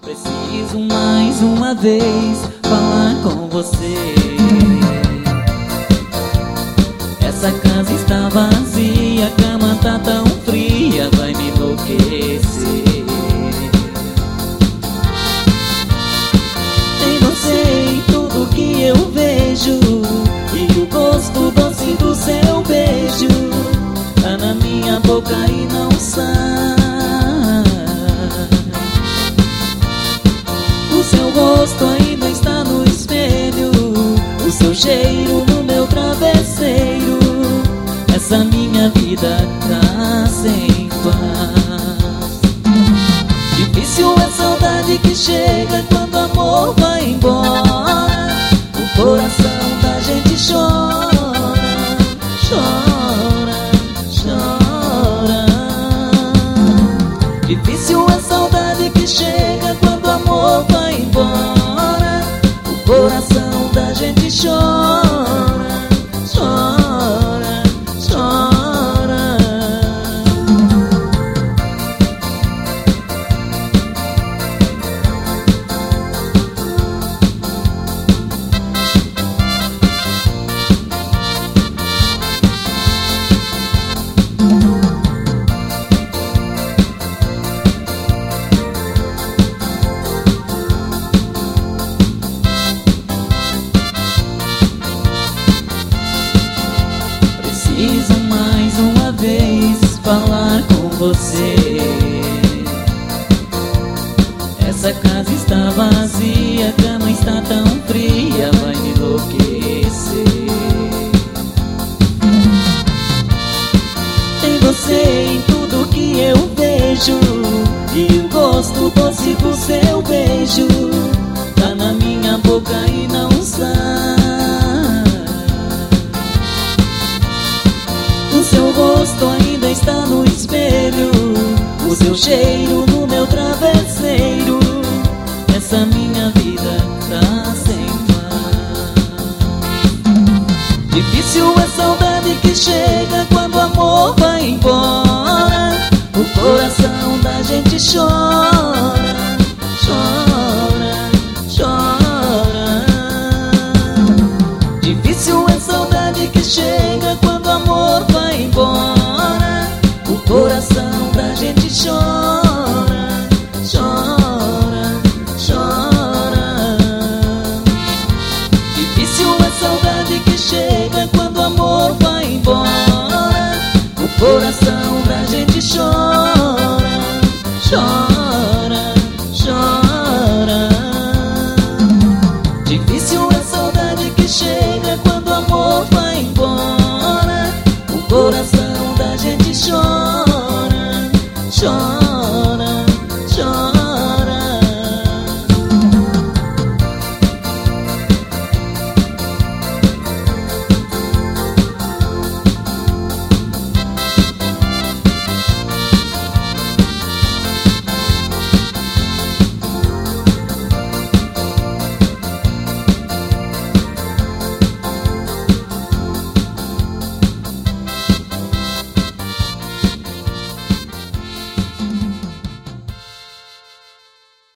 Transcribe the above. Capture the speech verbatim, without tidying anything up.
Preciso mais uma vez falar com você. Essa casa está vazia, a cama tá tão fria, vai me enlouquecer. Tem você em tudo que eu vejo, e o gosto doce do seu beijo tá na minha boca e não sai. O seu rosto ainda está no espelho, o seu cheiro no meu travesseiro. Essa minha vida tá sem paz. Difícil é a saudade que chega quando o amor vai embora. O coração da gente chora, chora, chora. Difícil é a saudade que chega quando o amor vai embora. O coração da gente chora, chora, chora. Preciso mais uma vez falar com você. Essa casa está vazia, a cama está tão fria, vai me enlouquecer. Tem você em tudo que eu vejo, e o gosto doce do seu beijo tá na minha boca e não sai. O seu rosto ainda está no espelho, o seu cheiro no meu travesseiro. Essa minha vida tá sem paz. Difícil é a saudade que chega quando o amor vai embora. O coração da gente chora.